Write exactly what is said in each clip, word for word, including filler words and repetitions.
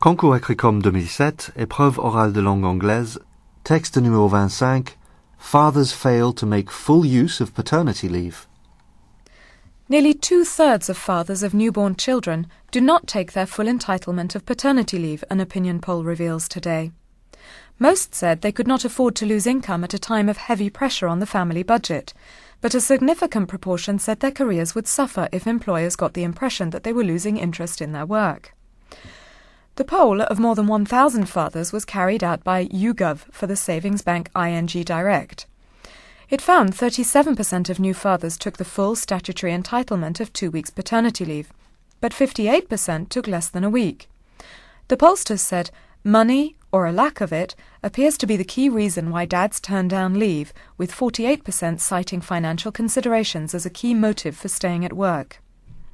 Concours Agricom deux mille sept, épreuve orale de langue anglaise, texte numéro vingt-cinq, Fathers fail to make full use of paternity leave. Nearly two-thirds of fathers of newborn children do not take their full entitlement of paternity leave, an opinion poll reveals today. Most said they could not afford to lose income at a time of heavy pressure on the family budget, but a significant proportion said their careers would suffer if employers got the impression that they were losing interest in their work. The poll of more than one thousand fathers was carried out by YouGov for the savings bank I N G Direct. It found thirty-seven percent of new fathers took the full statutory entitlement of two weeks paternity leave, but fifty-eight percent took less than a week. The pollsters said money, or a lack of it, appears to be the key reason why dads turn down leave, with forty-eight percent citing financial considerations as a key motive for staying at work.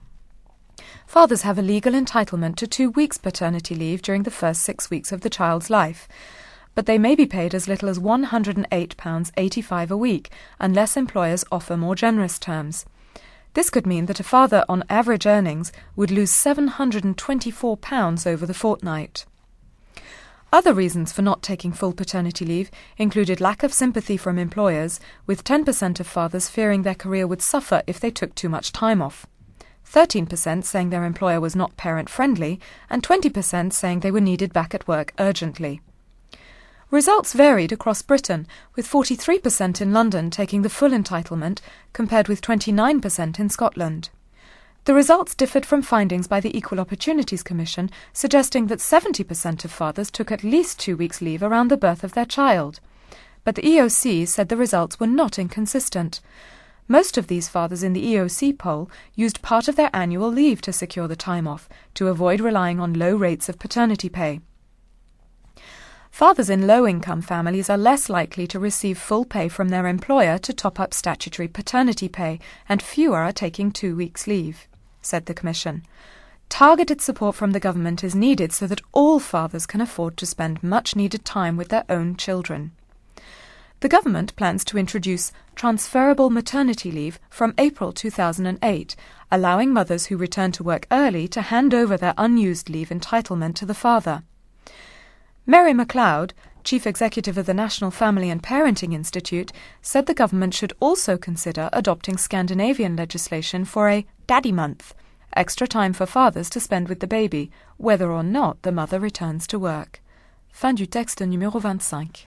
Fathers have a legal entitlement to two weeks paternity leave during the first six weeks of the child's life, but they may be paid as little as one hundred eight pounds eighty-five a week unless employers offer more generous terms. This could mean that a father on average earnings would lose seven hundred twenty-four pounds over the fortnight. Other reasons for not taking full paternity leave included lack of sympathy from employers, with ten percent of fathers fearing their career would suffer if they took too much time off, thirteen percent saying their employer was not parent-friendly, and twenty percent saying they were needed back at work urgently. Results varied across Britain, with forty-three percent in London taking the full entitlement, compared with twenty-nine percent in Scotland. The results differed from findings by the Equal Opportunities Commission, suggesting that seventy percent of fathers took at least two weeks' leave around the birth of their child. But the E O C said the results were not inconsistent. Most of these fathers in the E O C poll used part of their annual leave to secure the time off, to avoid relying on low rates of paternity pay. Fathers in low-income families are less likely to receive full pay from their employer to top up statutory paternity pay, and fewer are taking two weeks' leave, said the Commission. Targeted support from the government is needed so that all fathers can afford to spend much-needed time with their own children. The government plans to introduce transferable maternity leave from April two thousand eight, allowing mothers who return to work early to hand over their unused leave entitlement to the father. Mary MacLeod, Chief Executive of the National Family and Parenting Institute, said the government should also consider adopting Scandinavian legislation for a daddy month, extra time for fathers to spend with the baby, whether or not the mother returns to work. Fin du texte numéro vingt-cinq.